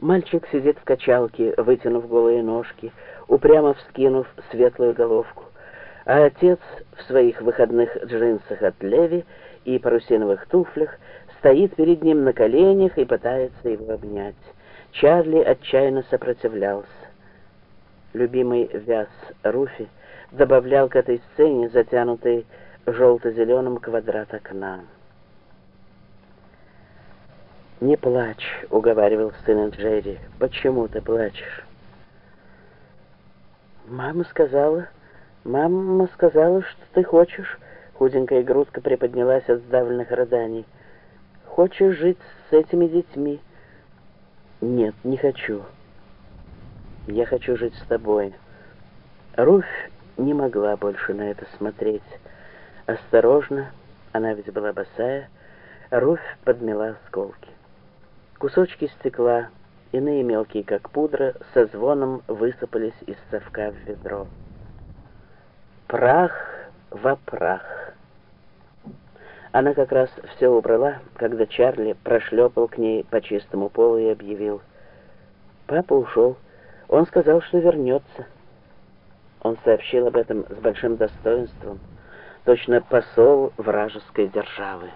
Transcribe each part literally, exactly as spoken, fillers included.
Мальчик сидит в качалке, вытянув голые ножки, упрямо вскинув светлую головку, а отец в своих выходных джинсах от Леви и парусиновых туфлях стоит перед ним на коленях и пытается его обнять. Чарли отчаянно сопротивлялся. Любимый вяз Руфи добавлял к этой сцене затянутый желто-зеленым квадрат окна. «Не плачь», — уговаривал сына Джерри. «Почему ты плачешь?» «Мама сказала, мама сказала, что ты хочешь...» Худенькая грудка приподнялась от сдавленных рыданий. «Хочешь жить с этими детьми?» «Нет, не хочу. Я хочу жить с тобой». Руфь не могла больше на это смотреть. Осторожно, она ведь была босая, Руфь подмела осколки. Кусочки стекла, иные мелкие, как пудра, со звоном высыпались из совка в ведро. Прах во прах. Она как раз все убрала, когда Чарли прошлепал к ней по чистому полу и объявил: «Папа ушел. Он сказал, что вернется». Он сообщил об этом с большим достоинством, точно посол вражеской державы.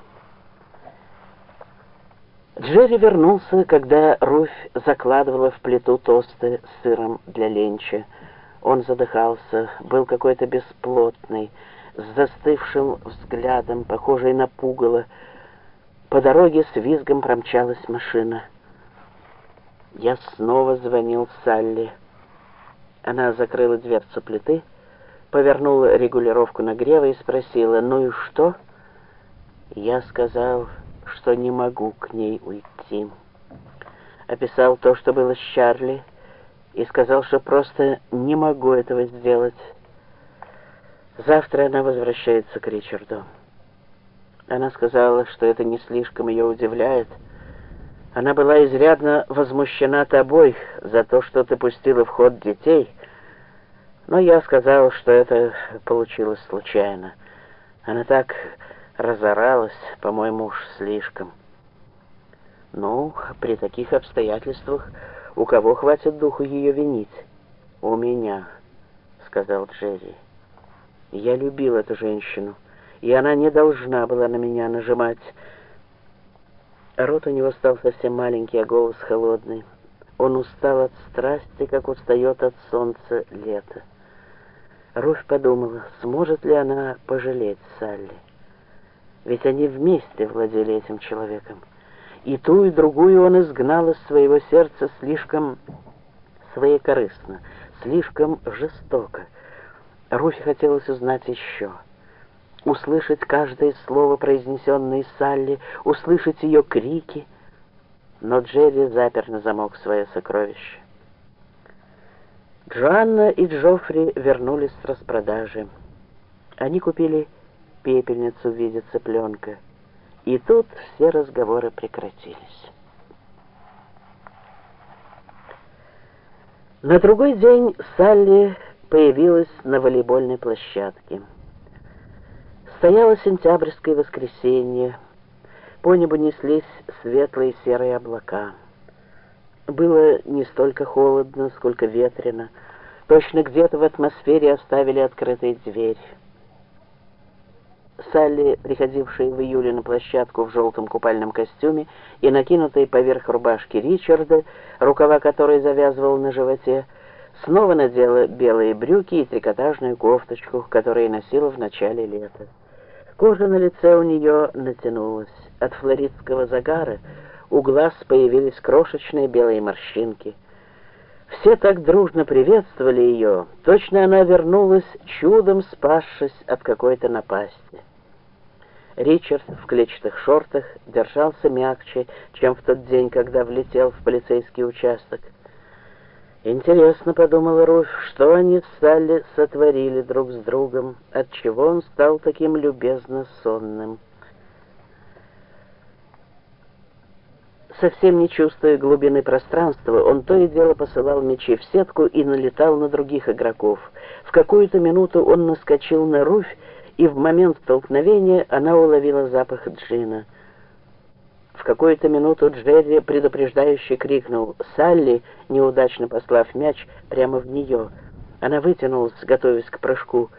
Джерри вернулся, когда Руфь закладывала в плиту тосты с сыром для ленча. Он задыхался, был какой-то бесплотный, с застывшим взглядом, похожий на пугало. По дороге с визгом промчалась машина. Я снова звонил Салли. Она закрыла дверцу плиты, повернула регулировку нагрева и спросила: «Ну и что?» Я сказал, что не могу к ней уйти. Описал то, что было с Чарли, и сказал, что просто не могу этого сделать. Завтра она возвращается к Ричарду. Она сказала, что это не слишком ее удивляет. Она была изрядно возмущена тобой за то, что ты пустила в ход детей, но я сказал, что это получилось случайно. Она так разоралась, по-моему, уж слишком. Ну, при таких обстоятельствах у кого хватит духу ее винить? У меня, сказал Джерри. Я любил эту женщину, и она не должна была на меня нажимать. Рот у него стал совсем маленький, а голос холодный. Он устал от страсти, как устает от солнца лето. Руфь подумала, сможет ли она пожалеть Салли. Ведь они вместе владели этим человеком. И ту, и другую он изгнал из своего сердца слишком своекорыстно, слишком жестоко. Руфи хотелось узнать еще. Услышать каждое слово, произнесенное Салли, услышать ее крики. Но Джерри запер на замок свое сокровище. Джоанна и Джоффри вернулись с распродажи. Они купили пепельницу в виде цыпленка. И тут все разговоры прекратились. На другой день Салли появилась на волейбольной площадке. Стояло сентябрьское воскресенье, по небу неслись светлые серые облака. Было не столько холодно, сколько ветрено, точно где-то в атмосфере оставили открытой дверь. Салли, приходившая в июле на площадку в желтом купальном костюме и накинутой поверх рубашки Ричарда, рукава которой завязывал на животе, снова надела белые брюки и трикотажную кофточку, которую носила в начале лета. Кожа на лице у нее натянулась. От флоридского загара у глаз появились крошечные белые морщинки. Все так дружно приветствовали ее, точно она вернулась, чудом спасшись от какой-то напасти. Ричард в клетчатых шортах держался мягче, чем в тот день, когда влетел в полицейский участок. «Интересно, — подумала Руфь, — что они с Салли сотворили друг с другом, отчего он стал таким любезно сонным». Совсем не чувствуя глубины пространства, он то и дело посылал мячи в сетку и налетал на других игроков. В какую-то минуту он наскочил на Руфь, и в момент столкновения она уловила запах джина. В какую-то минуту Джерри предупреждающе крикнул «Салли!», неудачно послав мяч прямо в нее. Она вытянулась, готовясь к прыжку.